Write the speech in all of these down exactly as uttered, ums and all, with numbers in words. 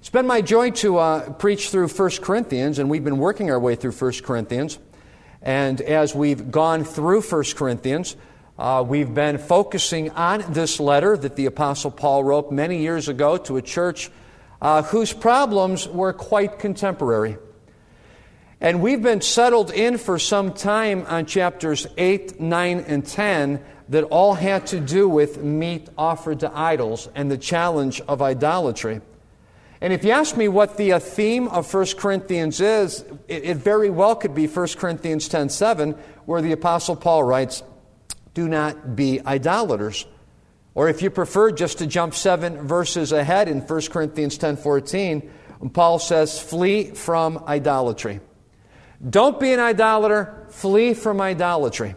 It's been my joy to uh, preach through First Corinthians, and we've been working our way through First Corinthians. And as we've gone through First Corinthians, uh, we've been focusing on this letter that the Apostle Paul wrote many years ago to a church uh, whose problems were quite contemporary. And we've been settled in for some time on chapters eight, nine, and ten that all had to do with meat offered to idols and the challenge of idolatry. And if you ask me what the uh, theme of First Corinthians is, it, it very well could be First Corinthians ten seven, where the Apostle Paul writes, "Do not be idolaters." Or if you prefer, just to jump seven verses ahead in First Corinthians ten fourteen, Paul says, "Flee from idolatry." Don't be an idolater, flee from idolatry.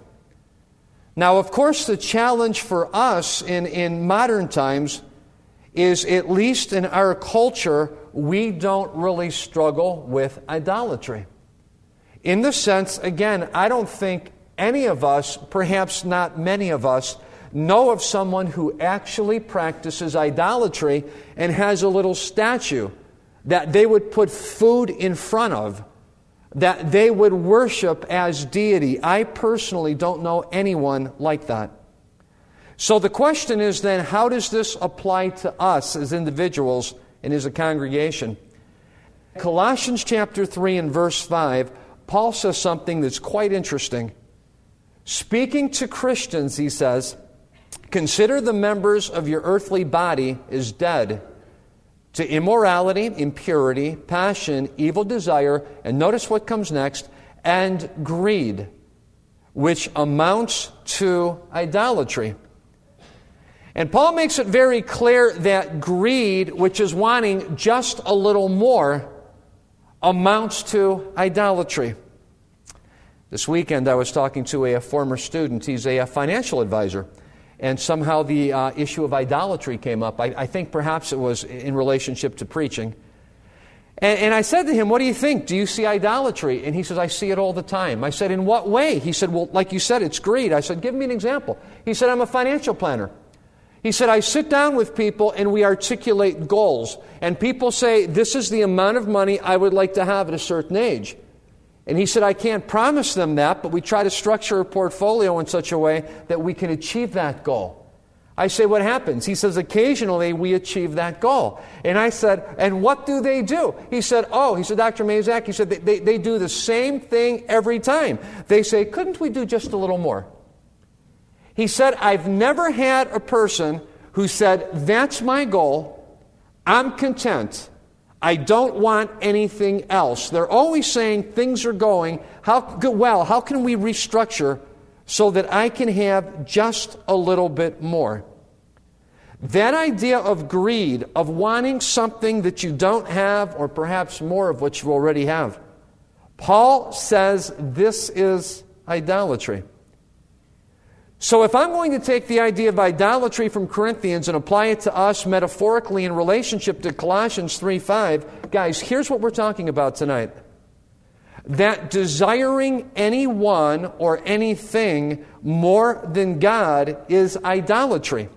Now, of course, the challenge for us in, in modern times is, at least in our culture, we don't really struggle with idolatry. In the sense, again, I don't think any of us, perhaps not many of us, know of someone who actually practices idolatry and has a little statue that they would put food in front of, that they would worship as deity. I personally don't know anyone like that. So the question is then, how does this apply to us as individuals and as a congregation? Colossians chapter three and verse five, Paul says something that's quite interesting. Speaking to Christians, he says, "Consider the members of your earthly body as dead to immorality, impurity, passion, evil desire," and notice what comes next, "and greed, which amounts to idolatry." And Paul makes it very clear that greed, which is wanting just a little more, amounts to idolatry. This weekend I was talking to a, a former student. He's a, a financial advisor. And somehow the uh, issue of idolatry came up. I, I think perhaps it was in relationship to preaching. And, and I said to him, "What do you think? Do you see idolatry?" And he says, "I see it all the time." I said, "In what way?" He said, "Well, like you said, it's greed." I said, "Give me an example." He said, "I'm a financial planner." He said, "I sit down with people and we articulate goals. And people say, this is the amount of money I would like to have at a certain age." And he said, "I can't promise them that, but we try to structure a portfolio in such a way that we can achieve that goal." I say, "What happens?" He says, "Occasionally we achieve that goal." And I said, "And what do they do?" He said, "Oh," he said, "Doctor Mazak," he said, they, they, they do the same thing every time. They say, couldn't we do just a little more?" He said, "I've never had a person who said, that's my goal, I'm content, I don't want anything else." They're always saying things are going how well. How can we restructure so that I can have just a little bit more? That idea of greed, of wanting something that you don't have, or perhaps more of what you already have, Paul says this is idolatry. So if I'm going to take the idea of idolatry from Corinthians and apply it to us metaphorically in relationship to Colossians three five, guys, here's what we're talking about tonight. That desiring anyone or anything more than God is idolatry.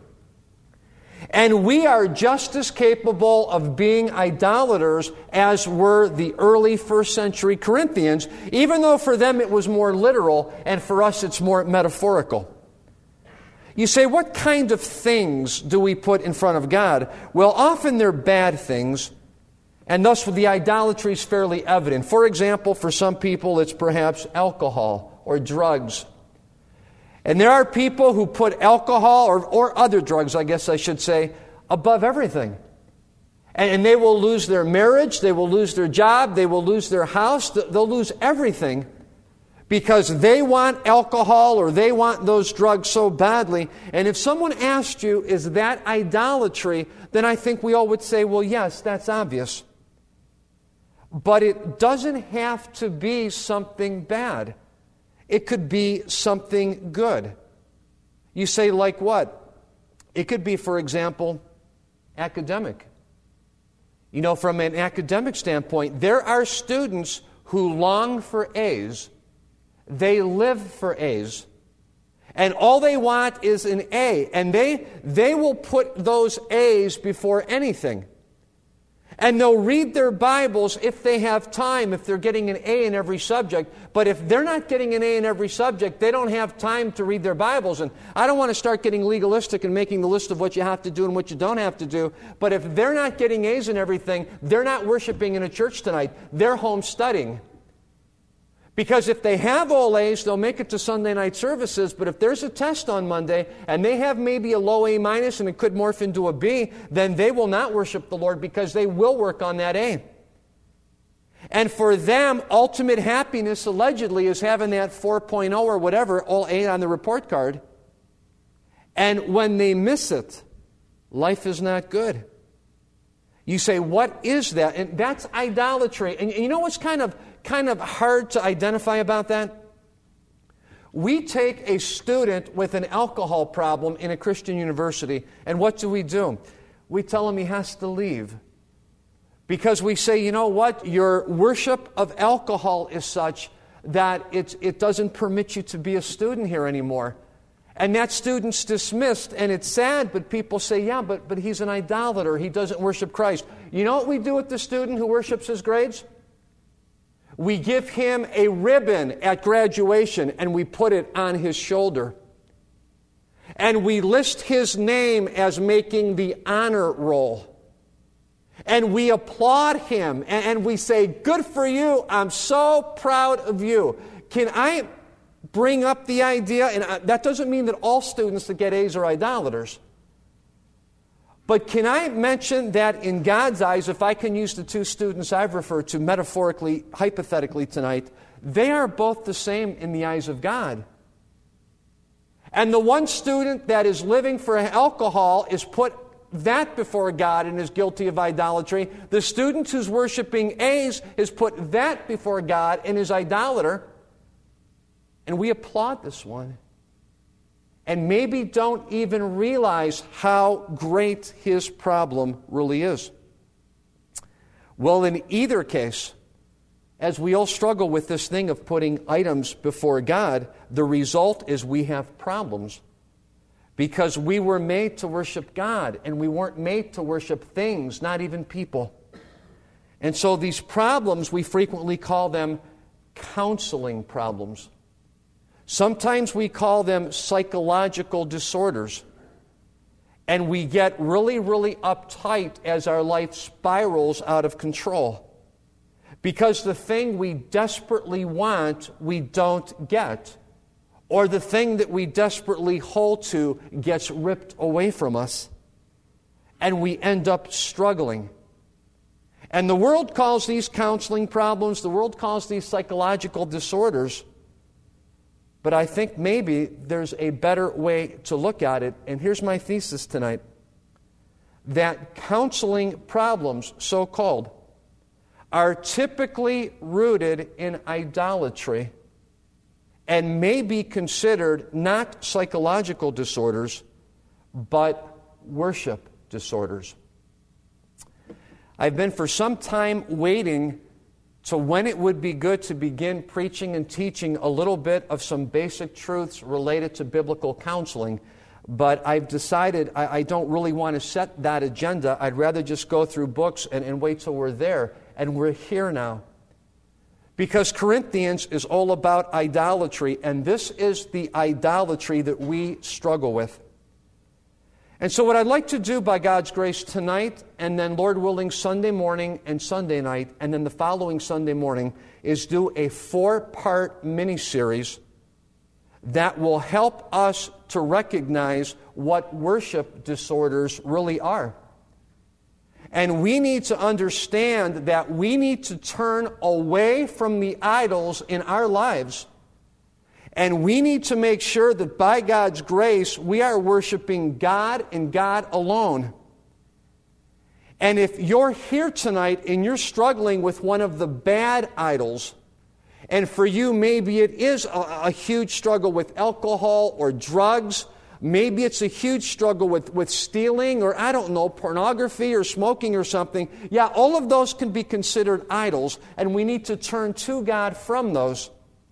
And we are just as capable of being idolaters as were the early first century Corinthians, even though for them it was more literal and for us it's more metaphorical. You say, what kind of things do we put in front of God? Well, often they're bad things, and thus the idolatry is fairly evident. For example, for some people it's perhaps alcohol or drugs. And there are people who put alcohol, or, or other drugs, I guess I should say, above everything. And, and they will lose their marriage, they will lose their job, they will lose their house, they'll lose everything, because they want alcohol or they want those drugs so badly. And if someone asked you, is that idolatry? Then I think we all would say, well, yes, that's obvious. But it doesn't have to be something bad. It could be something good. You say, like what? It could be, for example, academic. You know, from an academic standpoint, there are students who long for A's. They live for A's. And all they want is an A. And they, they will put those A's before anything. And they'll read their Bibles if they have time, if they're getting an A in every subject. But if they're not getting an A in every subject, they don't have time to read their Bibles. And I don't want to start getting legalistic and making the list of what you have to do and what you don't have to do. But if they're not getting A's in everything, they're not worshiping in a church tonight. They're home studying. Because if they have all A's, they'll make it to Sunday night services. But if there's a test on Monday and they have maybe a low A minus and it could morph into a B, then they will not worship the Lord because they will work on that A. And for them, ultimate happiness allegedly is having that four point oh or whatever, all A on the report card. And when they miss it, life is not good. You say, what is that? And that's idolatry. And you know what's kind of kind of hard to identify about that? We take a student with an alcohol problem in a Christian university, and what do we do? We tell him he has to leave. Because we say, you know what? Your worship of alcohol is such that it, it doesn't permit you to be a student here anymore. And that student's dismissed, and it's sad, but people say, yeah, but, but he's an idolater. He doesn't worship Christ. You know what we do with the student who worships his grades? We give him a ribbon at graduation, and we put it on his shoulder. And we list his name as making the honor roll. And we applaud him, and, and we say, good for you, I'm so proud of you. Can I bring up the idea, and that doesn't mean that all students that get A's are idolaters. But can I mention that in God's eyes, if I can use the two students I've referred to metaphorically, hypothetically tonight, they are both the same in the eyes of God. And the one student that is living for alcohol is put that before God and is guilty of idolatry. The student who's worshiping A's is put that before God and is idolater. And we applaud this one. And maybe don't even realize how great his problem really is. Well, in either case, as we all struggle with this thing of putting items before God, the result is we have problems. Because we were made to worship God, and we weren't made to worship things, not even people. And so these problems, we frequently call them counseling problems. Sometimes we call them psychological disorders. And we get really, really uptight as our life spirals out of control. Because the thing we desperately want, we don't get. Or the thing that we desperately hold to gets ripped away from us. And we end up struggling. And the world calls these counseling problems, the world calls these psychological disorders. But I think maybe there's a better way to look at it. And here's my thesis tonight. That counseling problems, so-called, are typically rooted in idolatry and may be considered not psychological disorders, but worship disorders. I've been for some time waiting to when it would be good to begin preaching and teaching a little bit of some basic truths related to biblical counseling. But I've decided I, I don't really want to set that agenda. I'd rather just go through books and, and wait till we're there. And we're here now. Because Corinthians is all about idolatry, and this is the idolatry that we struggle with. And so what I'd like to do by God's grace tonight, and then Lord willing Sunday morning and Sunday night, and then the following Sunday morning, is do a four-part mini-series that will help us to recognize what worship disorders really are. And we need to understand that we need to turn away from the idols in our lives. And we need to make sure that by God's grace, we are worshiping God and God alone. And if you're here tonight and you're struggling with one of the bad idols, and for you maybe it is a, a huge struggle with alcohol or drugs, maybe it's a huge struggle with, with stealing or, I don't know, pornography or smoking or something. Yeah, all of those can be considered idols, and we need to turn to God from those.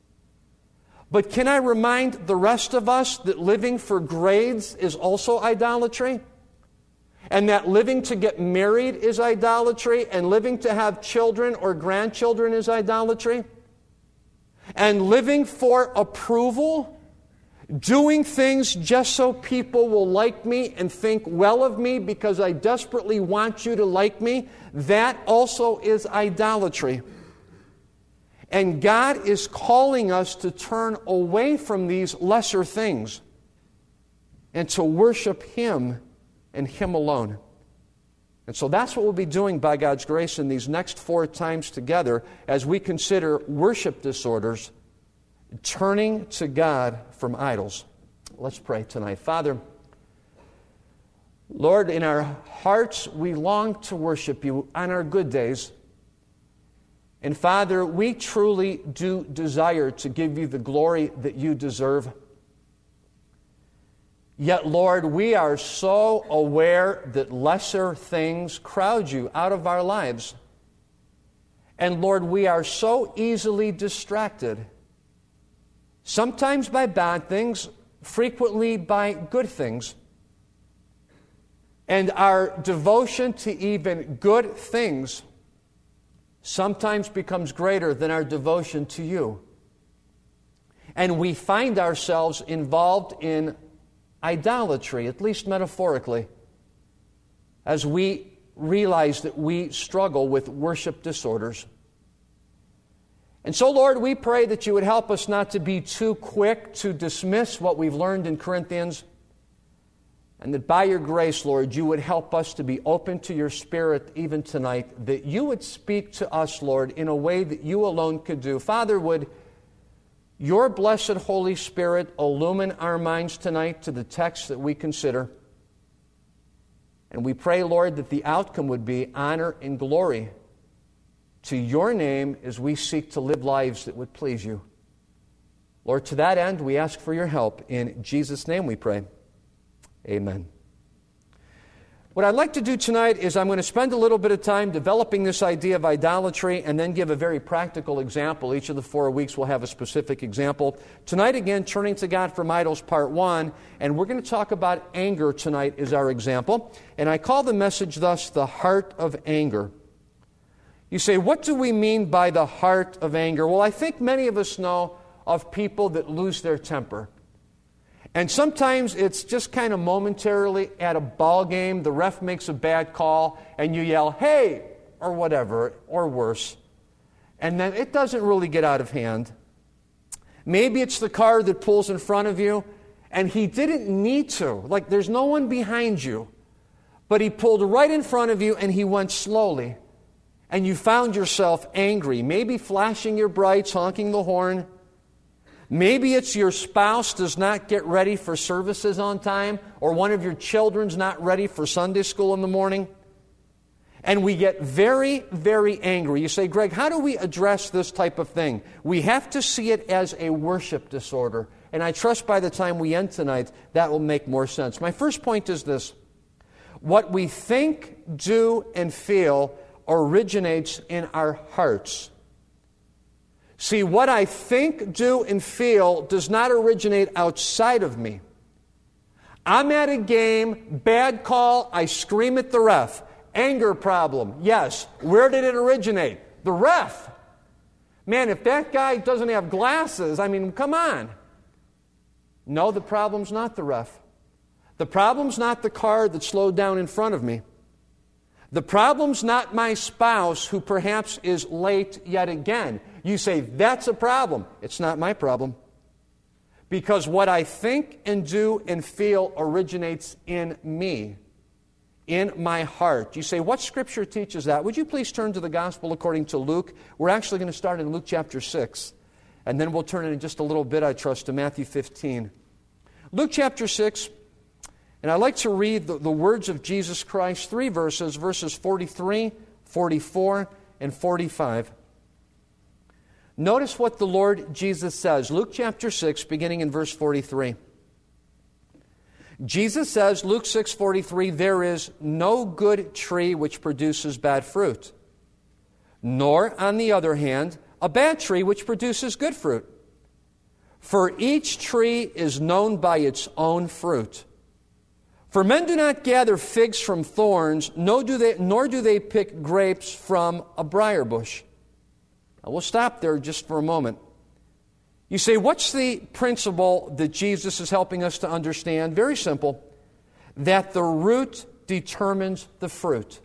But can I remind the rest of us that living for grades is also idolatry? and that living to get married is idolatry, and living to have children or grandchildren is idolatry, and living for approval, doing things just so people will like me and think well of me because I desperately want you to like me, that also is idolatry. And God is calling us to turn away from these lesser things and to worship Him and Him alone. And so that's what we'll be doing by God's grace in these next four times together as we consider worship disorders, turning to God from idols. Let's pray tonight. Father, Lord, in our hearts we long to worship You on our good days. And Father, we truly do desire to give You the glory that You deserve. Yet, Lord, we are so aware that lesser things crowd You out of our lives. And Lord, we are so easily distracted, sometimes by bad things, frequently by good things. And our devotion to even good things sometimes becomes greater than our devotion to You. And we find ourselves involved in idolatry, at least metaphorically, as we realize that we struggle with worship disorders. And so, Lord, we pray that You would help us not to be too quick to dismiss what we've learned in Corinthians, and that by Your grace, Lord, You would help us to be open to Your Spirit even tonight, that You would speak to us, Lord, in a way that You alone could do. Father, would Your blessed Holy Spirit illumine our minds tonight to the text that we consider. And we pray, Lord, that the outcome would be honor and glory to Your name as we seek to live lives that would please You. Lord, to that end, we ask for Your help. In Jesus' name we pray. Amen. What I'd like to do tonight is I'm going to spend a little bit of time developing this idea of idolatry and then give a very practical example. Each of the four weeks we'll have a specific example. Tonight, again, turning to God from idols, part one, and we're going to talk about anger tonight as our example. And I call the message thus, the heart of anger. You say, what do we mean by the heart of anger? Well, I think many of us know of people that lose their temper. And sometimes it's just kind of momentarily at a ball game, the ref makes a bad call, and you yell, hey, or whatever, or worse. And then it doesn't really get out of hand. Maybe it's the car that pulls in front of you, and he didn't need to. Like, there's no one behind you. But he pulled right in front of you, and he went slowly. And you found yourself angry, maybe flashing your brights, honking the horn. Maybe it's your spouse does not get ready for services on time, or one of your children's not ready for Sunday school in the morning. And we get very, very angry. You say, Greg, how do we address this type of thing? We have to see it as a worship disorder. And I trust by the time we end tonight, that will make more sense. My first point is this. What we think, do, and feel originates in our hearts. See, what I think, do, and feel does not originate outside of me. I'm at a game, bad call, I scream at the ref. Anger problem, yes. Where did it originate? The ref. Man, if that guy doesn't have glasses, I mean, come on. No, the problem's not the ref. The problem's not the car that slowed down in front of me. The problem's not my spouse who perhaps is late yet again. You say, that's a problem. It's not my problem. Because what I think and do and feel originates in me, in my heart. You say, what Scripture teaches that? Would you please turn to the Gospel according to Luke? We're actually going to start in Luke chapter six. And then we'll turn in just a little bit, I trust, to Matthew fifteen. Luke chapter six. And I'd like to read the, the words of Jesus Christ, three verses, verses forty-three, forty-four, and forty-five. Notice what the Lord Jesus says. Luke chapter six, beginning in verse forty-three. Jesus says, Luke six forty-three, there is no good tree which produces bad fruit, nor, on the other hand, a bad tree which produces good fruit. For each tree is known by its own fruit. For men do not gather figs from thorns, nor do they, nor do they pick grapes from a briar bush. Now, we'll stop there just for a moment. You say, what's the principle that Jesus is helping us to understand? Very simple. That the root determines the fruit.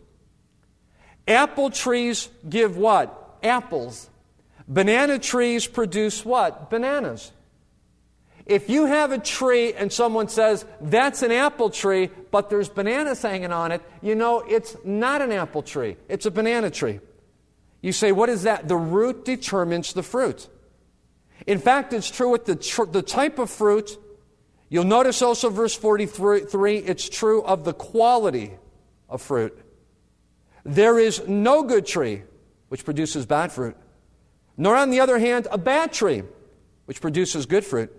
Apple trees give what? Apples. Banana trees produce what? Bananas. If you have a tree and someone says, that's an apple tree, but there's bananas hanging on it, you know it's not an apple tree. It's a banana tree. You say, what is that? The root determines the fruit. In fact, it's true with the, tr- the type of fruit. You'll notice also verse forty-three, it's true of the quality of fruit. There is no good tree which produces bad fruit, nor on the other hand, a bad tree which produces good fruit.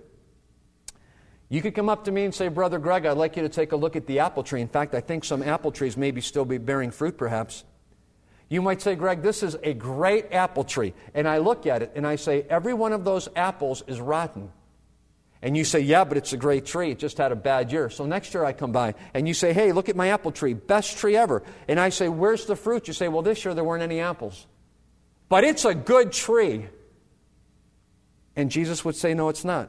You could come up to me and say, Brother Greg, I'd like you to take a look at the apple tree. In fact, I think some apple trees maybe still be bearing fruit perhaps. You might say, Greg, this is a great apple tree. And I look at it and I say, every one of those apples is rotten. And you say, yeah, but it's a great tree. It just had a bad year. So next year I come by and you say, hey, look at my apple tree. Best tree ever. And I say, where's the fruit? You say, well, this year there weren't any apples. But it's a good tree. And Jesus would say, no, it's not.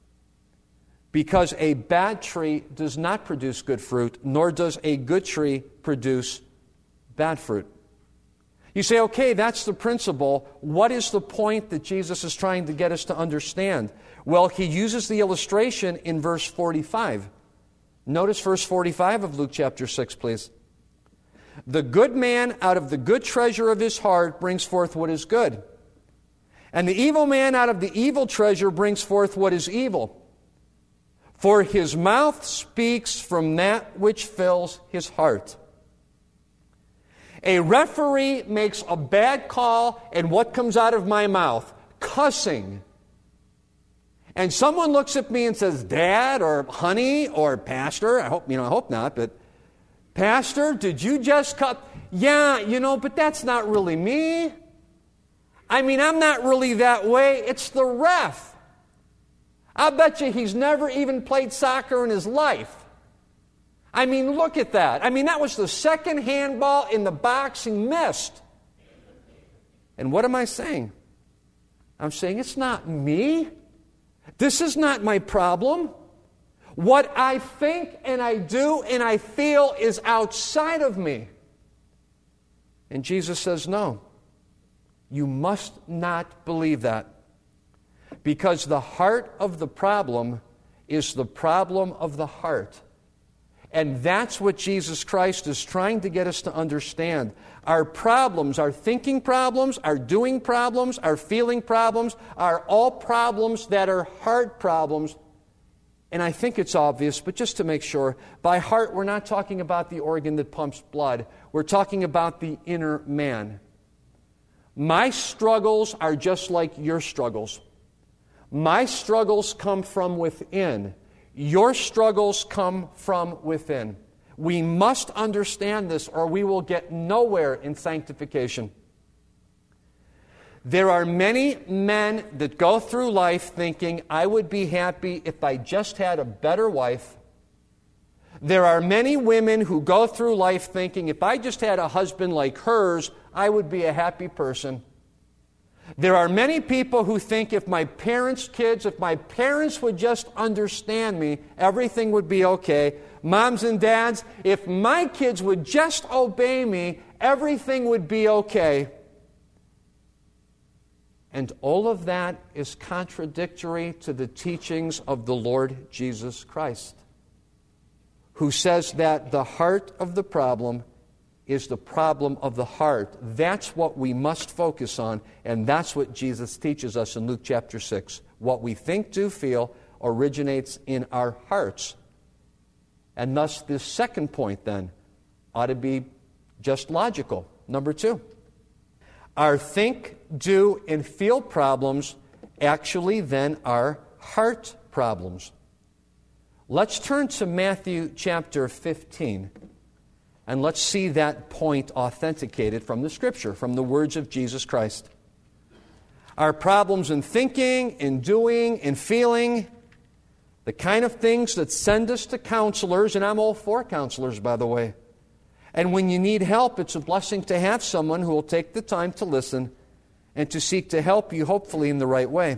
Because a bad tree does not produce good fruit, nor does a good tree produce bad fruit. You say, okay, that's the principle. What is the point that Jesus is trying to get us to understand? Well, he uses the illustration in verse forty-five. Notice verse forty-five of Luke chapter six, please. The good man out of the good treasure of his heart brings forth what is good. And the evil man out of the evil treasure brings forth what is evil. For his mouth speaks from that which fills his heart. A referee makes a bad call, and what comes out of my mouth? Cussing. And someone looks at me and says, Dad, or honey, or Pastor, I hope, you know, I hope not, but Pastor, did you just cut? Yeah, you know, but that's not really me. I mean, I'm not really that way. It's the ref. I bet you he's never even played soccer in his life. I mean, look at that. I mean, that was the second handball in the box he missed. And what am I saying? I'm saying it's not me. This is not my problem. What I think and I do and I feel is outside of me. And Jesus says, no. You must not believe that. Because the heart of the problem is the problem of the heart. And that's what Jesus Christ is trying to get us to understand. Our problems, our thinking problems, our doing problems, our feeling problems, are all problems that are heart problems. And I think it's obvious, but just to make sure, by heart we're not talking about the organ that pumps blood. We're talking about the inner man. My struggles are just like your struggles. My struggles come from within. Your struggles come from within. We must understand this or we will get nowhere in sanctification. There are many men that go through life thinking, I would be happy if I just had a better wife. There are many women who go through life thinking, if I just had a husband like hers, I would be a happy person. There are many people who think if my parents' kids, if my parents would just understand me, everything would be okay. Moms and dads, if my kids would just obey me, everything would be okay. And all of that is contradictory to the teachings of the Lord Jesus Christ, who says that the heart of the problem is the problem of the heart. That's what we must focus on, and that's what Jesus teaches us in Luke chapter six. What we think, do, feel originates in our hearts. And thus this second point then ought to be just logical. Number two, our think, do, and feel problems actually then are heart problems. Let's turn to Matthew chapter fifteen. And let's see that point authenticated from the Scripture, from the words of Jesus Christ. Our problems in thinking, in doing, in feeling The kind of things that send us to counselors, and I'm all for counselors, by the way. And when you need help, it's a blessing to have someone who will take the time to listen and to seek to help you, hopefully, in the right way.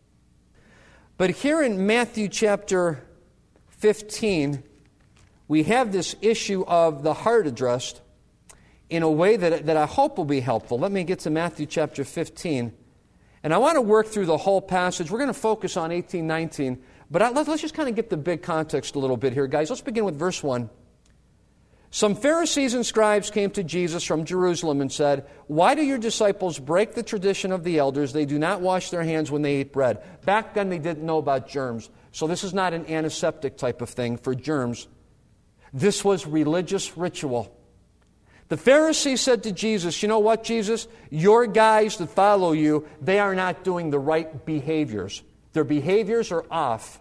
But here in Matthew chapter fifteen, we have this issue of the heart addressed in a way that, that I hope will be helpful. Let me get to Matthew chapter fifteen. And I want to work through the whole passage. We're going to focus on eighteen, nineteen. But I, let's just kind of get the big context a little bit here, guys. Let's begin with verse one. Some Pharisees and scribes came to Jesus from Jerusalem and said, "Why do your disciples break the tradition of the elders? They do not wash their hands when they eat bread." Back then they didn't know about germs. So this is not an antiseptic type of thing for germs. This was religious ritual. The Pharisees said to Jesus, "You know what, Jesus? Your guys that follow you, they are not doing the right behaviors. Their behaviors are off."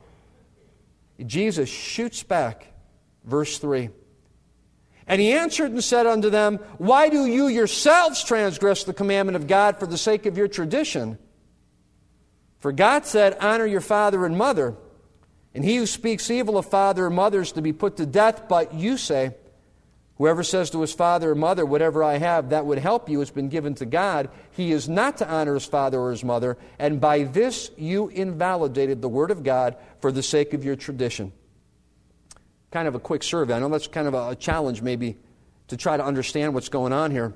Jesus shoots back, verse three. "And he answered and said unto them, Why do you yourselves transgress the commandment of God for the sake of your tradition? For God said, Honor your father and mother, and he who speaks evil of father or mother is to be put to death. But you say, Whoever says to his father or mother, Whatever I have that would help you has been given to God, he is not to honor his father or his mother, and by this you invalidated the word of God for the sake of your tradition." Kind of a quick survey. I know that's kind of a challenge maybe to try to understand what's going on here.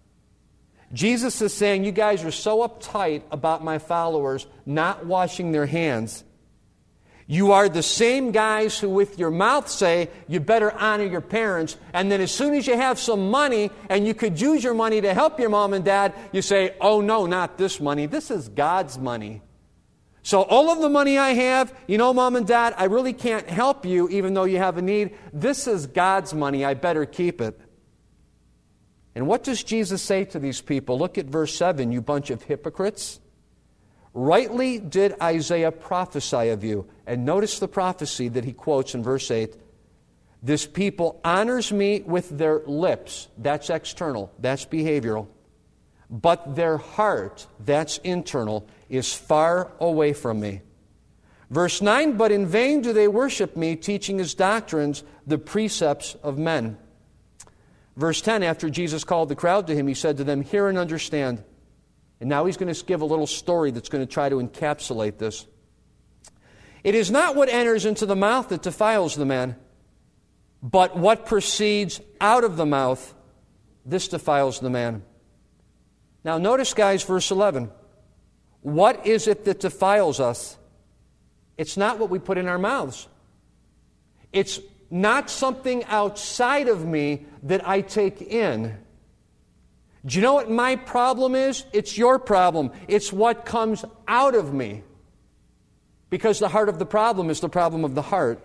Jesus is saying, you guys are so uptight about my followers not washing their hands. You are the same guys who with your mouth say, you better honor your parents, and then as soon as you have some money and you could use your money to help your mom and dad, you say, oh no, not this money. This is God's money. So all of the money I have, you know, Mom and Dad, I really can't help you even though you have a need. This is God's money. I better keep it. And what does Jesus say to these people? Look at verse seven, you bunch of hypocrites. Rightly did Isaiah prophesy of you. And notice the prophecy that he quotes in verse eight. This people honors me with their lips. That's external. That's behavioral. But their heart, that's internal, is far away from me. Verse nine, but in vain do they worship me, teaching as doctrines the precepts of men. Verse ten, after Jesus called the crowd to him, he said to them, hear and understand. And now he's going to give a little story that's going to try to encapsulate this. It is not what enters into the mouth that defiles the man, but what proceeds out of the mouth, this defiles the man. Now notice, guys, verse eleven. What is it that defiles us? It's not what we put in our mouths. It's not something outside of me that I take in. Do you know what my problem is? It's your problem. It's what comes out of me. Because the heart of the problem is the problem of the heart.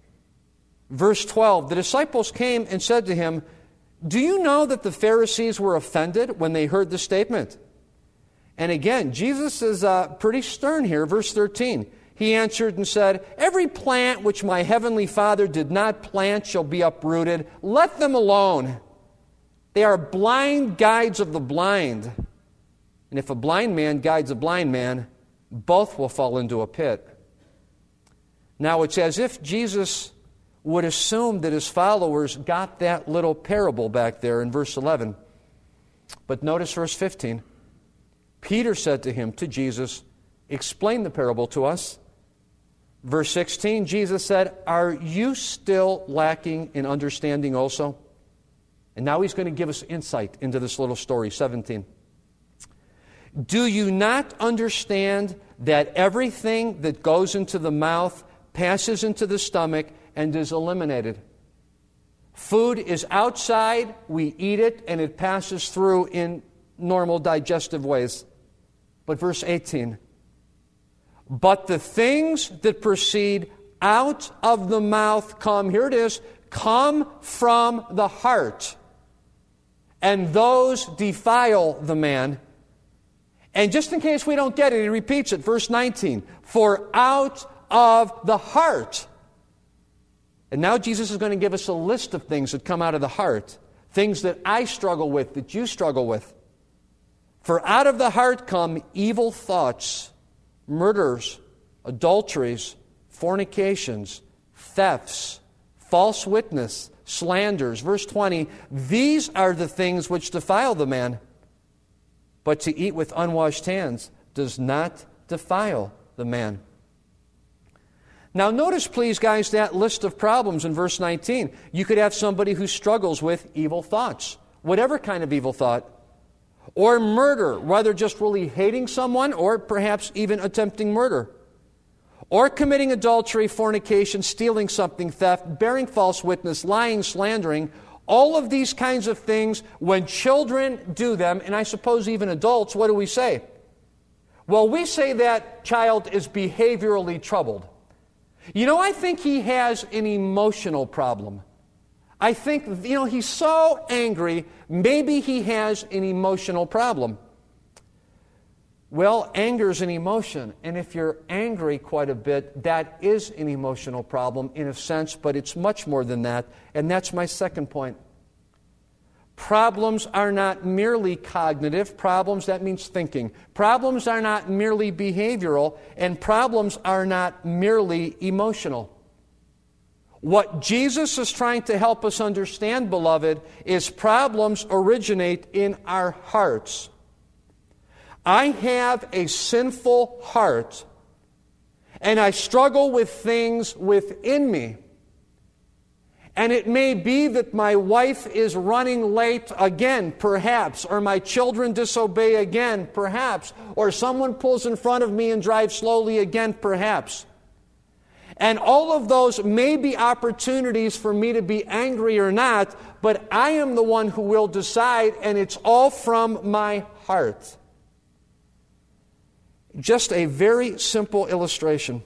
Verse twelve, the disciples came and said to him, do you know that the Pharisees were offended when they heard the statement? And again, Jesus is uh, pretty stern here. Verse thirteen, he answered and said, every plant which my heavenly Father did not plant shall be uprooted. Let them alone. They are blind guides of the blind. And if a blind man guides a blind man, both will fall into a pit. Now it's as if Jesus would assume that his followers got that little parable back there in verse eleven. But notice verse fifteen. Peter said to him, to Jesus, explain the parable to us. Verse sixteen, Jesus said, are you still lacking in understanding also? And now he's going to give us insight into this little story, seventeen. Do you not understand that everything that goes into the mouth passes into the stomach and is eliminated? Food is outside, we eat it, and it passes through in normal digestive ways. But verse eighteen, but the things that proceed out of the mouth come, here it is, come from the heart, and those defile the man. And just in case we don't get it, he repeats it, verse nineteen, for out of the heart. And now Jesus is going to give us a list of things that come out of the heart, things that I struggle with, that you struggle with. For out of the heart come evil thoughts, murders, adulteries, fornications, thefts, false witness, slanders. Verse twenty, these are the things which defile the man, but to eat with unwashed hands does not defile the man. Now notice, please, guys, that list of problems in verse nineteen. You could have somebody who struggles with evil thoughts, whatever kind of evil thought, or murder, whether just really hating someone or perhaps even attempting murder, or committing adultery, fornication, stealing something, theft, bearing false witness, lying, slandering. All of these kinds of things, when children do them, and I suppose even adults, what do we say? Well, we say that child is behaviorally troubled. You know, I think he has an emotional problem. I think, you know, he's so angry, maybe he has an emotional problem. Well, anger is an emotion, and if you're angry quite a bit, that is an emotional problem in a sense, but it's much more than that, and that's my second point. Problems are not merely cognitive. Problems, that means thinking. Problems are not merely behavioral, and problems are not merely emotional. What Jesus is trying to help us understand, beloved, is problems originate in our hearts. I have a sinful heart, and I struggle with things within me. And it may be that my wife is running late again, perhaps, or my children disobey again, perhaps, or someone pulls in front of me and drives slowly again, perhaps. And all of those may be opportunities for me to be angry or not, but I am the one who will decide, and it's all from my heart. Just a very simple illustration.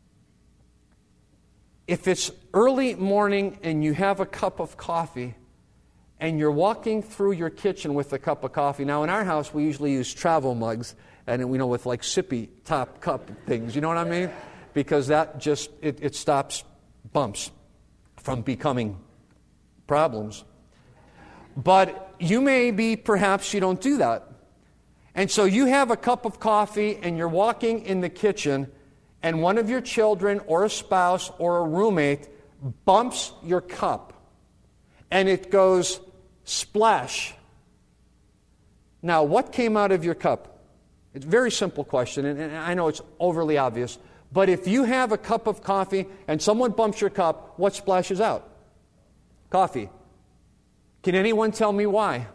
If it's early morning and you have a cup of coffee and you're walking through your kitchen with a cup of coffee. Now, in our house, we usually use travel mugs, and we know with like sippy top cup things. You know what I mean? Because that just, it, it stops bumps from becoming problems. But you may be, perhaps you don't do that. And so you have a cup of coffee and you're walking in the kitchen, and one of your children or a spouse or a roommate bumps your cup, and it goes splash. Now, what came out of your cup? It's a very simple question, and I know it's overly obvious, but if you have a cup of coffee and someone bumps your cup, what splashes out? Coffee. Can anyone tell me why?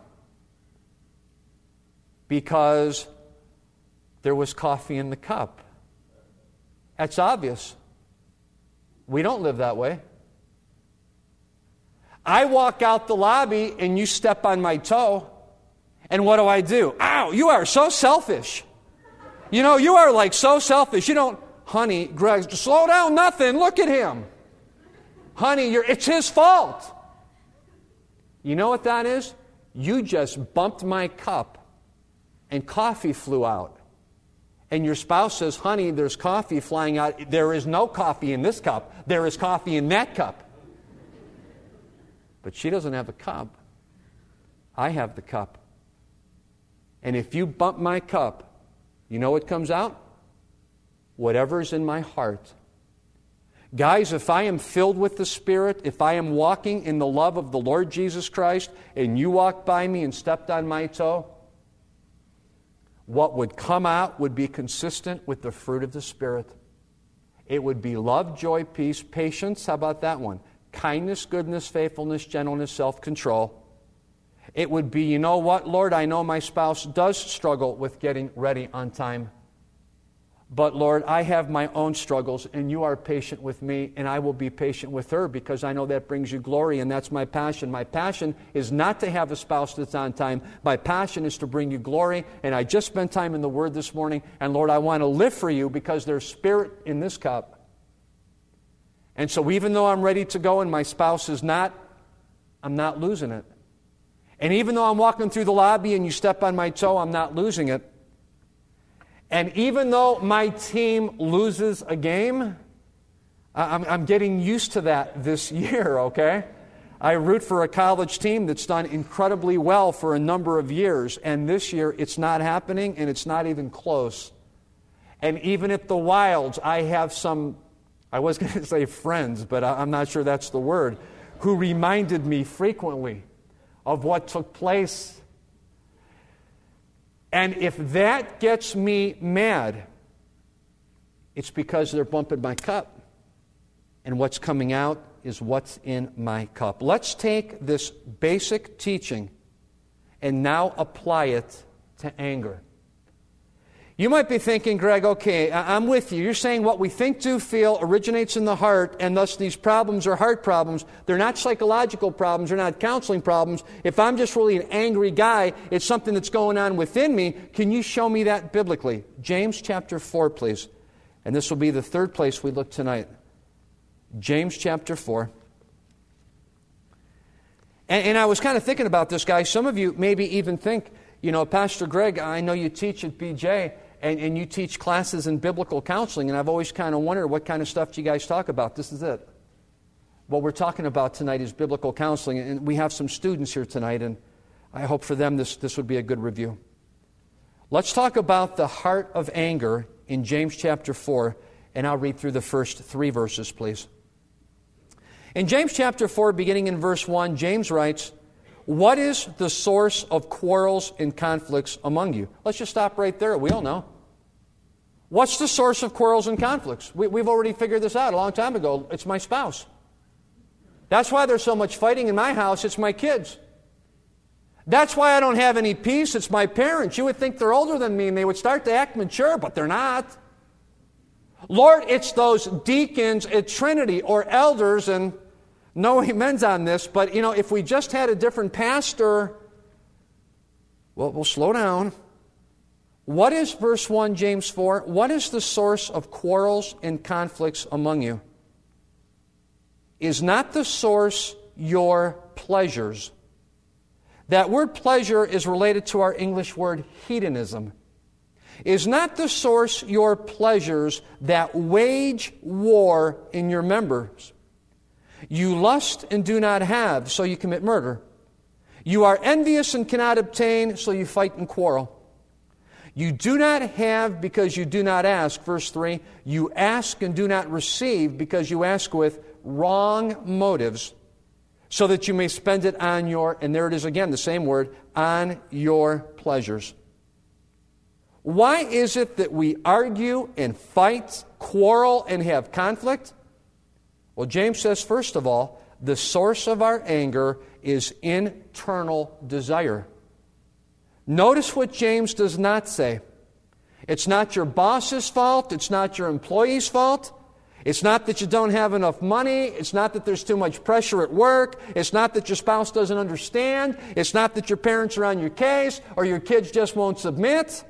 Because there was coffee in the cup. That's obvious. We don't live that way. I walk out the lobby and you step on my toe, and what do I do? Ow, you are so selfish. You know, you are like so selfish. You don't, honey, Greg, slow down, nothing. Look at him. Honey, you're, it's his fault. You know what that is? You just bumped my cup and coffee flew out. And your spouse says, honey, there's coffee flying out. There is no coffee in this cup. There is coffee in that cup. But she doesn't have a cup. I have the cup. And if you bump my cup, you know what comes out? Whatever's in my heart. Guys, if I am filled with the Spirit, if I am walking in the love of the Lord Jesus Christ, and you walked by me and stepped on my toe, what would come out would be consistent with the fruit of the Spirit. It would be love, joy, peace, patience. How about that one? Kindness, goodness, faithfulness, gentleness, self-control. It would be, you know what, Lord, I know my spouse does struggle with getting ready on time. But Lord, I have my own struggles, and you are patient with me, and I will be patient with her because I know that brings you glory, and that's my passion. My passion is not to have a spouse that's on time. My passion is to bring you glory, and I just spent time in the Word this morning, and Lord, I want to live for you because there's Spirit in this cup. And so even though I'm ready to go and my spouse is not, I'm not losing it. And even though I'm walking through the lobby and you step on my toe, I'm not losing it. And even though my team loses a game, I'm, I'm getting used to that this year, okay? I root for a college team that's done incredibly well for a number of years, and this year it's not happening, and it's not even close. And even at the Wilds, I have some I was going to say friends, but I'm not sure that's the word, who reminded me frequently of what took place. And if that gets me mad, it's because they're bumping my cup. And what's coming out is what's in my cup. Let's take this basic teaching and now apply it to anger. You might be thinking, Greg, okay, I'm with you. You're saying what we think, do, feel originates in the heart, and thus these problems are heart problems. They're not psychological problems. They're not counseling problems. If I'm just really an angry guy, it's something that's going on within me. Can you show me that biblically? James chapter four, please. And this will be the third place we look tonight. James chapter four. And, and I was kind of thinking about this, guys. Some of you maybe even think, you know, Pastor Greg, I know you teach at B J, and, and you teach classes in biblical counseling, and I've always kind of wondered what kind of stuff do you guys talk about. This is it. What we're talking about tonight is biblical counseling, and we have some students here tonight, and I hope for them this, this would be a good review. Let's talk about the heart of anger in James chapter four, and I'll read through the first three verses, please. In James chapter four, beginning in verse one, James writes, "What is the source of quarrels and conflicts among you?" Let's just stop right there. We all know. What's the source of quarrels and conflicts? We, we've already figured this out a long time ago. It's my spouse. That's why there's so much fighting in my house. It's my kids. That's why I don't have any peace. It's my parents. You would think they're older than me and they would start to act mature, but they're not. Lord, it's those deacons at Trinity or elders, and no amens on this, but, you know, if we just had a different pastor, well, we'll slow down. What is, verse one, James four, what is the source of quarrels and conflicts among you? Is not the source your pleasures? That word pleasure is related to our English word hedonism. Is not the source your pleasures that wage war in your members? You lust and do not have, so you commit murder. You are envious and cannot obtain, so you fight and quarrel. You do not have because you do not ask. Verse three, you ask and do not receive because you ask with wrong motives, so that you may spend it on your, and there it is again, the same word, on your pleasures. Why is it that we argue and fight, quarrel, and have conflict? Well, James says, first of all, the source of our anger is internal desire. Notice what James does not say. It's not your boss's fault. It's not your employee's fault. It's not that you don't have enough money. It's not that there's too much pressure at work. It's not that your spouse doesn't understand. It's not that your parents are on your case or your kids just won't submit.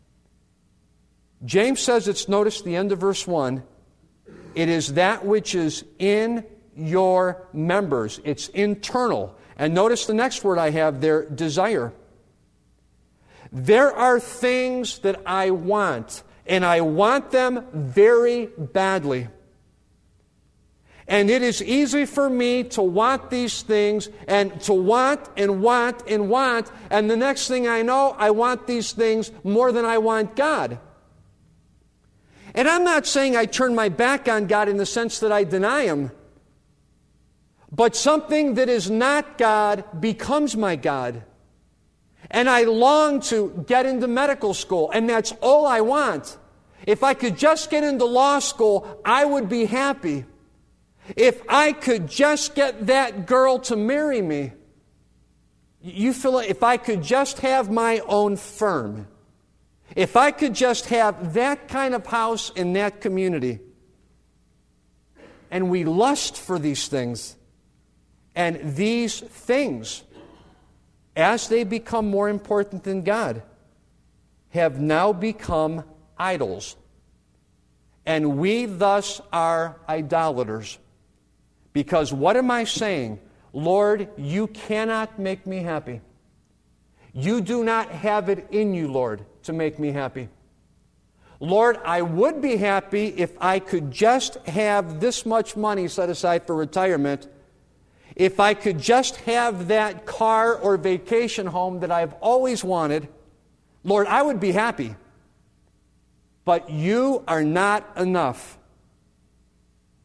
James says it's, notice the end of verse one, it is that which is in your members. It's internal. And notice the next word I have there, desire. There are things that I want, and I want them very badly. And it is easy for me to want these things and to want and want and want, and the next thing I know, I want these things more than I want God. And I'm not saying I turn my back on God in the sense that I deny Him. But something that is not God becomes my God. And I long to get into medical school, and that's all I want. If I could just get into law school, I would be happy. If I could just get that girl to marry me, you feel it, if I could just have my own firm, if I could just have that kind of house in that community, and we lust for these things, and these things, as they become more important than God, have now become idols. And we thus are idolaters. Because what am I saying? Lord, you cannot make me happy. You do not have it in you, Lord, to make me happy. Lord, I would be happy if I could just have this much money set aside for retirement. If I could just have that car or vacation home that I've always wanted, Lord, I would be happy. But you are not enough.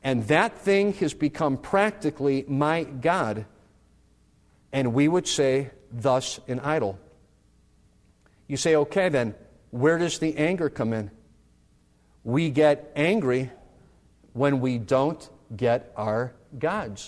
And that thing has become practically my God. And we would say, thus an idol. You say, okay then, where does the anger come in? We get angry when we don't get our gods.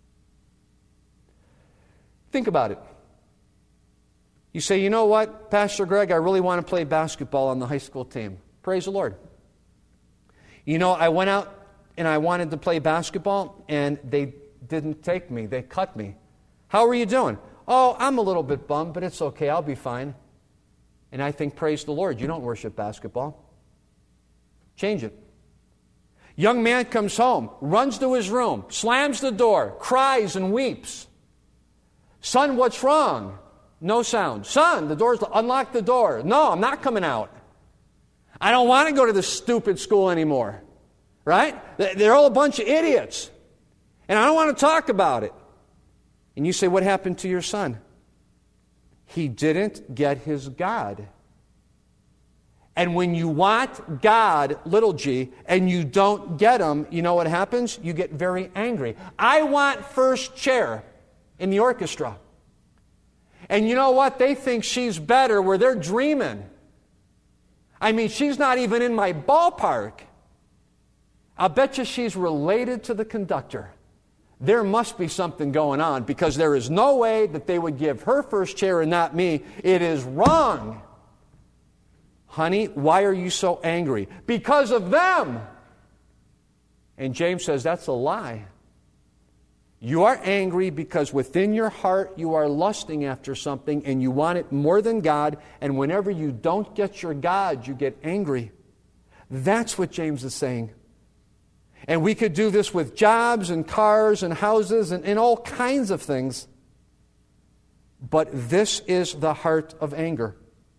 Think about it. You say, you know what, Pastor Greg, I really want to play basketball on the high school team. Praise the Lord. You know, I went out and I wanted to play basketball, and they didn't take me. They cut me. How are you doing? Oh, I'm a little bit bummed, but it's okay. I'll be fine. And I think, praise the Lord, you don't worship basketball. Change it. Young man comes home, runs to his room, slams the door, cries and weeps. Son, what's wrong? No sound. Son, the door's unlock the door. No, I'm not coming out. I don't want to go to this stupid school anymore. Right? They're all a bunch of idiots. And I don't want to talk about it. And you say, what happened to your son? He didn't get his God. And when you want God, little g, and you don't get him, you know what happens? You get very angry. I want first chair in the orchestra. And you know what? They think she's better where they're dreaming. I mean, she's not even in my ballpark. I'll bet you she's related to the conductor. There must be something going on, because there is no way that they would give her first chair and not me. It is wrong. Honey, why are you so angry? Because of them. And James says that's a lie. You are angry because within your heart you are lusting after something and you want it more than God, and whenever you don't get your God, you get angry. That's what James is saying. And we could do this with jobs and cars and houses and, and all kinds of things. But this is the heart of anger.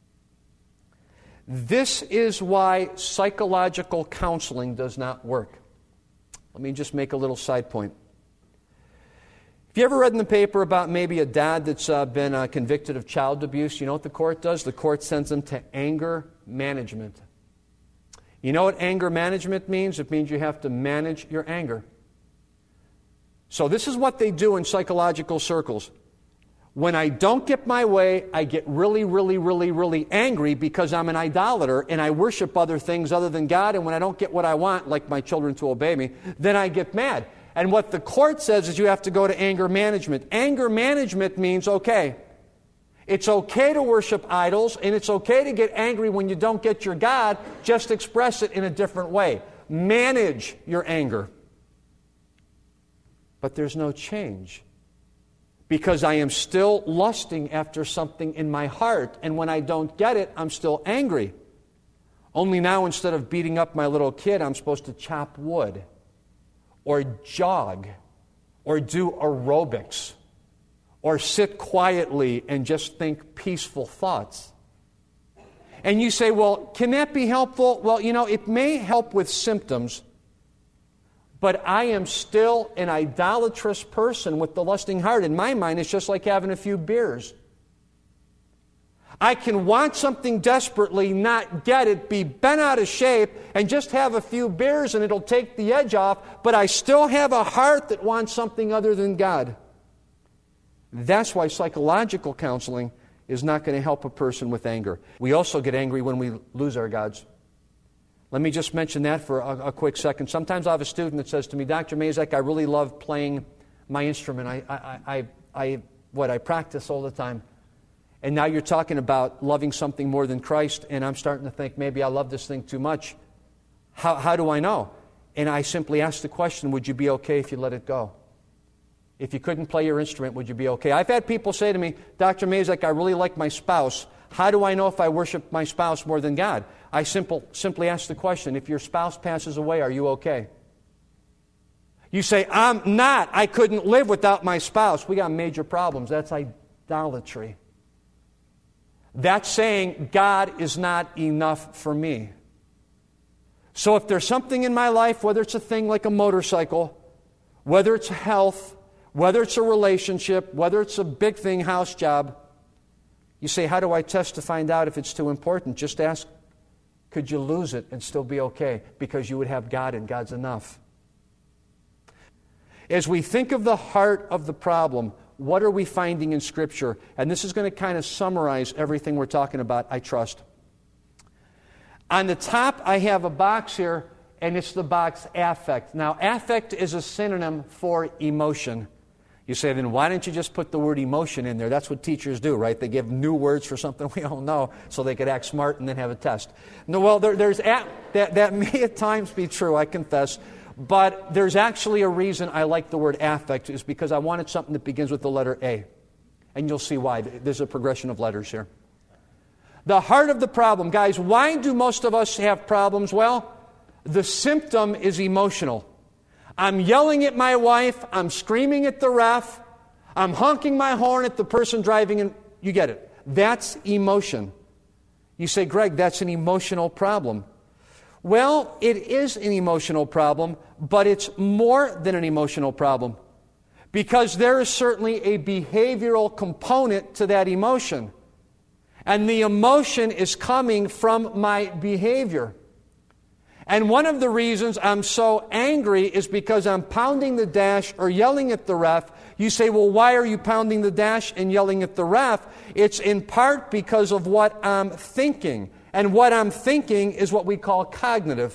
This is why psychological counseling does not work. Let me just make a little side point. Have you ever read in the paper about maybe a dad that's uh, been uh, convicted of child abuse? You know what the court does? The court sends them to anger management. You know what anger management means? It means you have to manage your anger. So this is what they do in psychological circles. When I don't get my way, I get really, really, really, really angry because I'm an idolater and I worship other things other than God. And when I don't get what I want, like my children to obey me, then I get mad. And what the court says is you have to go to anger management. Anger management means, okay, it's okay to worship idols, and it's okay to get angry when you don't get your God. Just express it in a different way. Manage your anger. But there's no change. Because I am still lusting after something in my heart, and when I don't get it, I'm still angry. Only now, instead of beating up my little kid, I'm supposed to chop wood, or jog, or do aerobics, or sit quietly and just think peaceful thoughts. And you say, well, can that be helpful? Well, you know, it may help with symptoms, but I am still an idolatrous person with the lusting heart. In my mind, it's just like having a few beers. I can want something desperately, not get it, be bent out of shape, and just have a few beers and it'll take the edge off, but I still have a heart that wants something other than God. That's why psychological counseling is not going to help a person with anger. We also get angry when we lose our gods. Let me just mention that for a, a quick second. Sometimes I have a student that says to me, Doctor Mazak, I really love playing my instrument. I, I, I, I, what, I practice all the time. And now you're talking about loving something more than Christ, and I'm starting to think maybe I love this thing too much. How, how do I know? And I simply ask the question, would you be okay if you let it go? If you couldn't play your instrument, would you be okay? I've had people say to me, Doctor Mazak, I really like my spouse. How do I know if I worship my spouse more than God? I simple, simply ask the question, if your spouse passes away, are you okay? You say, I'm not. I couldn't live without my spouse. We got major problems. That's idolatry. That's saying God is not enough for me. So if there's something in my life, whether it's a thing like a motorcycle, whether it's health, whether it's a relationship, whether it's a big thing, house job, you say, how do I test to find out if it's too important? Just ask, could you lose it and still be okay? Because you would have God and God's enough. As we think of the heart of the problem, what are we finding in Scripture? And this is going to kind of summarize everything we're talking about, I trust. On the top, I have a box here, and it's the box affect. Now, affect is a synonym for emotion. You say, then why didn't you just put the word emotion in there? That's what teachers do, right? They give new words for something we don't know so they could act smart and then have a test. No, well, there, there's a, that, that may at times be true, I confess. But there's actually a reason I like the word affect, is because I wanted something that begins with the letter A. And you'll see why. There's a progression of letters here. The heart of the problem. Guys, why do most of us have problems? Well, the symptom is emotional. I'm yelling at my wife. I'm screaming at the ref. I'm honking my horn at the person driving. And you get it. That's emotion. You say, Greg, that's an emotional problem. Well, it is an emotional problem, but it's more than an emotional problem, because there is certainly a behavioral component to that emotion. And the emotion is coming from my behavior. And one of the reasons I'm so angry is because I'm pounding the dash or yelling at the ref. You say, well, why are you pounding the dash and yelling at the ref? It's in part because of what I'm thinking. And what I'm thinking is what we call cognitive.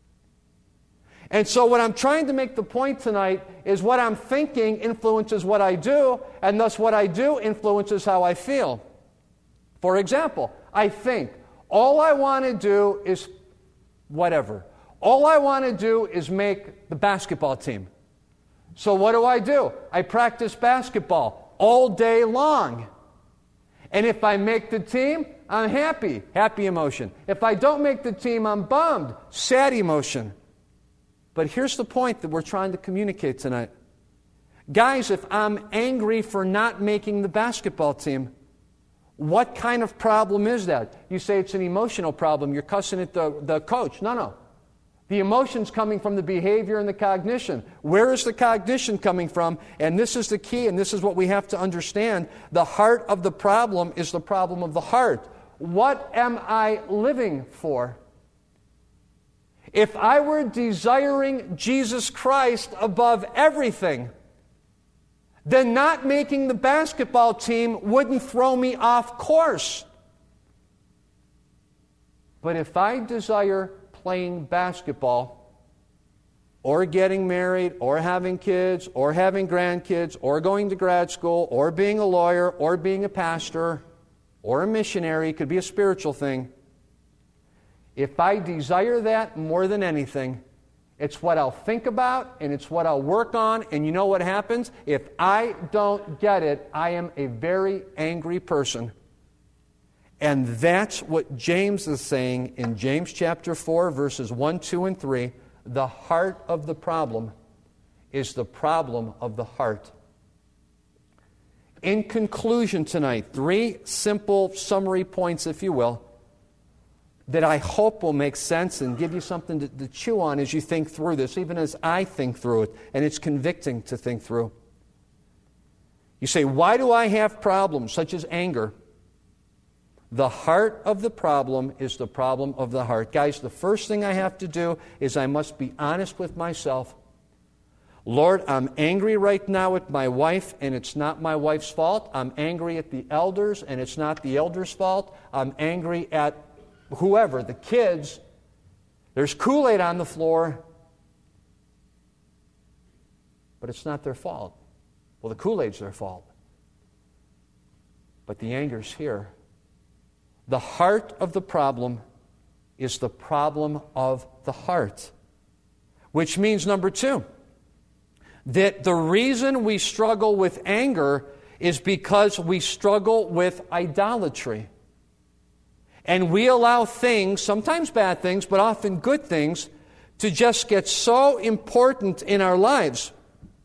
And so what I'm trying to make the point tonight is what I'm thinking influences what I do, and thus what I do influences how I feel. For example, I think, all I want to do is whatever. All I want to do is make the basketball team. So what do I do? I practice basketball all day long. And if I make the team, I'm happy, happy emotion. If I don't make the team, I'm bummed, sad emotion. But here's the point that we're trying to communicate tonight. Guys, if I'm angry for not making the basketball team, what kind of problem is that? You say it's an emotional problem. You're cussing at the, the coach. No, no. The emotion's coming from the behavior and the cognition. Where is the cognition coming from? And this is the key, and this is what we have to understand. The heart of the problem is the problem of the heart. What am I living for? If I were desiring Jesus Christ above everything, then not making the basketball team wouldn't throw me off course. But if I desire playing basketball, or getting married, or having kids, or having grandkids, or going to grad school, or being a lawyer, or being a pastor, or a missionary, it could be a spiritual thing. If I desire that more than anything, it's what I'll think about, and it's what I'll work on, and you know what happens? If I don't get it, I am a very angry person. And that's what James is saying in James chapter four, verses one, two, and three. The heart of the problem is the problem of the heart. In conclusion tonight, three simple summary points, if you will, that I hope will make sense and give you something to, to chew on as you think through this, even as I think through it, and it's convicting to think through. You say, why do I have problems such as anger? The heart of the problem is the problem of the heart. Guys, the first thing I have to do is I must be honest with myself. Lord, I'm angry right now at my wife, and it's not my wife's fault. I'm angry at the elders, and it's not the elders' fault. I'm angry at whoever, the kids. There's Kool-Aid on the floor, but it's not their fault. Well, the Kool-Aid's their fault. But the anger's here. The heart of the problem is the problem of the heart. Which means, number two, that the reason we struggle with anger is because we struggle with idolatry. And we allow things, sometimes bad things, but often good things, to just get so important in our lives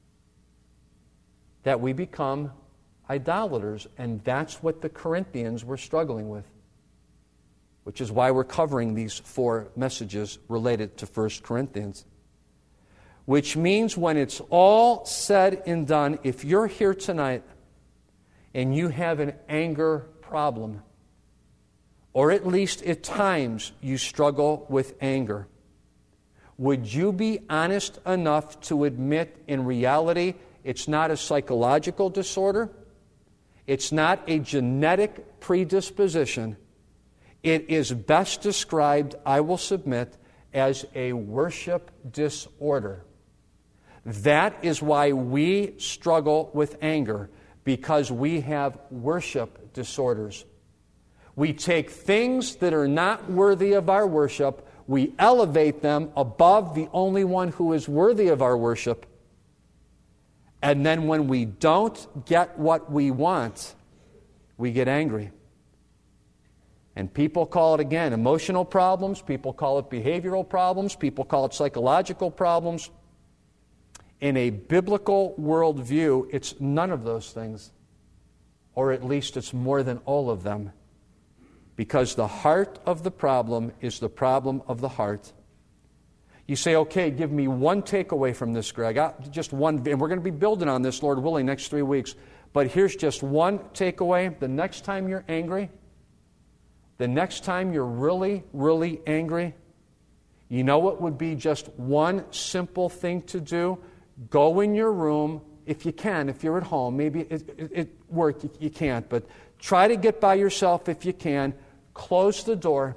that we become idolaters. And that's what the Corinthians were struggling with. Which is why we're covering these four messages related to First Corinthians. Which means when it's all said and done, if you're here tonight and you have an anger problem, or at least at times you struggle with anger, would you be honest enough to admit in reality it's not a psychological disorder? It's not a genetic predisposition. It is best described, I will submit, as a worship disorder. That is why we struggle with anger, because we have worship disorders. We take things that are not worthy of our worship, we elevate them above the only one who is worthy of our worship, and then when we don't get what we want, we get angry. And people call it, again, emotional problems, people call it behavioral problems, people call it psychological problems. In a biblical worldview, it's none of those things, or at least it's more than all of them, because the heart of the problem is the problem of the heart. You say, okay, give me one takeaway from this, Greg. I, just one, and we're going to be building on this, Lord willing, next three weeks. But here's just one takeaway. The next time you're angry, the next time you're really, really angry, you know what would be just one simple thing to do? Go in your room, if you can, if you're at home. Maybe it, it, it work, you, you can't, but try to get by yourself if you can. Close the door.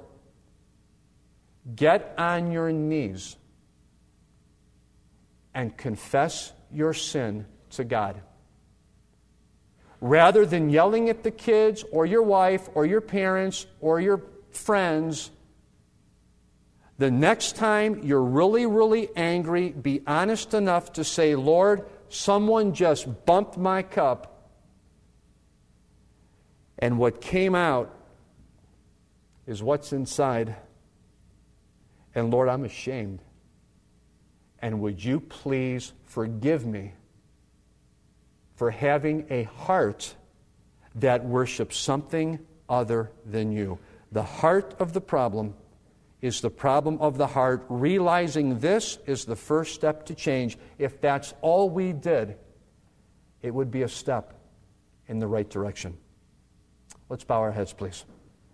Get on your knees and confess your sin to God. Rather than yelling at the kids or your wife or your parents or your friends, the next time you're really, really angry, be honest enough to say, Lord, someone just bumped my cup, and what came out is what's inside. And Lord, I'm ashamed. And would you please forgive me for having a heart that worships something other than you? The heart of the problem is the problem of the heart. Realizing this is the first step to change. If that's all we did, it would be a step in the right direction. Let's bow our heads, please.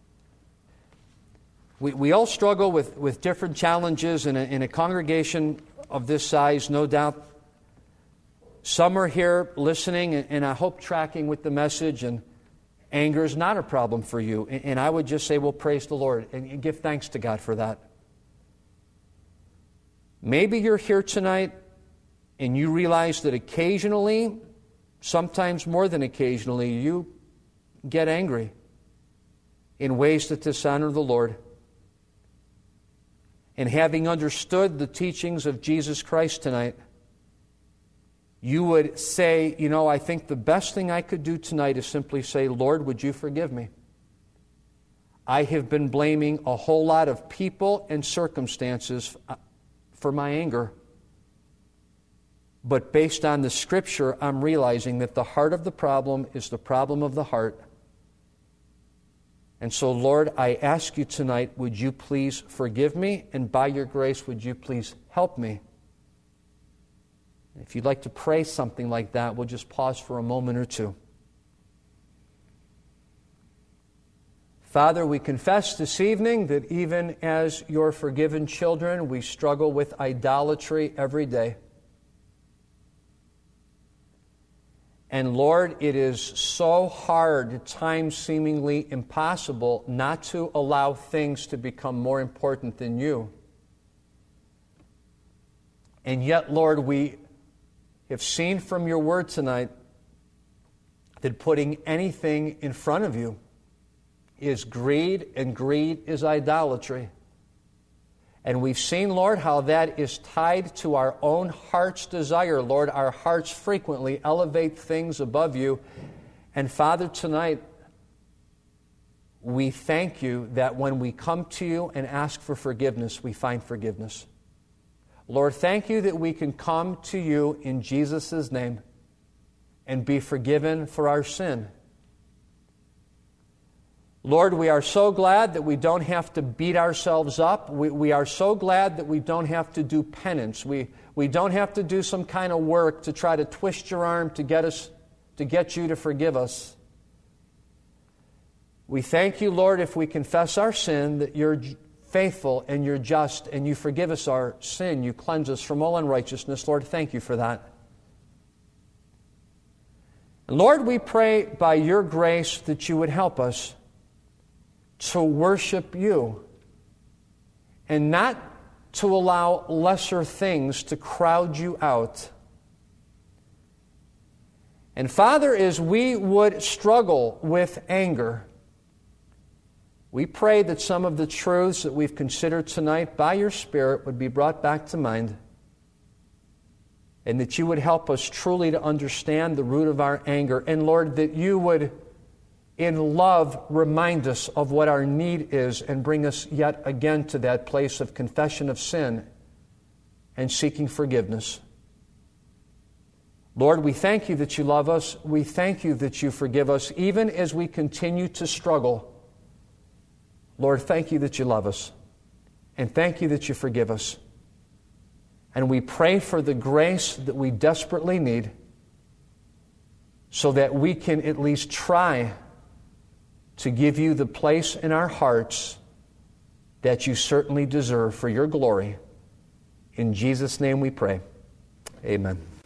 We, we all struggle with, with different challenges in a, in a congregation of this size, no doubt. Some are here listening and, and I hope tracking with the message, and anger is not a problem for you. And, and I would just say, well, praise the Lord and, and give thanks to God for that. Maybe you're here tonight and you realize that occasionally, sometimes more than occasionally, you get angry in ways that dishonor the Lord. And having understood the teachings of Jesus Christ tonight, you would say, you know, I think the best thing I could do tonight is simply say, Lord, would you forgive me? I have been blaming a whole lot of people and circumstances for my anger. But based on the Scripture, I'm realizing that the heart of the problem is the problem of the heart. And so, Lord, I ask you tonight, would you please forgive me? And by your grace, would you please help me? If you'd like to pray something like that, we'll just pause for a moment or two. Father, we confess this evening that even as your forgiven children, we struggle with idolatry every day. And Lord, it is so hard, at times seemingly impossible, not to allow things to become more important than you. And yet, Lord, we have seen from your word tonight that putting anything in front of you is greed, and greed is idolatry. And we've seen, Lord, how that is tied to our own heart's desire. Lord, our hearts frequently elevate things above you. And Father, tonight, we thank you that when we come to you and ask for forgiveness, we find forgiveness. Lord, thank you that we can come to you in Jesus' name and be forgiven for our sin. Lord, we are so glad that we don't have to beat ourselves up. We, we are so glad that we don't have to do penance. We, we don't have to do some kind of work to try to twist your arm to get us, to get you to forgive us. We thank you, Lord, if we confess our sin, that your faithful and you're just, and you forgive us our sin. You cleanse us from all unrighteousness. Lord, thank you for that. And Lord, we pray by your grace that you would help us to worship you and not to allow lesser things to crowd you out. And Father, as we would struggle with anger, we pray that some of the truths that we've considered tonight by your Spirit would be brought back to mind, and that you would help us truly to understand the root of our anger. And Lord, that you would, in love, remind us of what our need is and bring us yet again to that place of confession of sin and seeking forgiveness. Lord, we thank you that you love us. We thank you that you forgive us, even as we continue to struggle. Lord, thank you that you love us. And thank you that you forgive us. And we pray for the grace that we desperately need so that we can at least try to give you the place in our hearts that you certainly deserve for your glory. In Jesus' name we pray. Amen.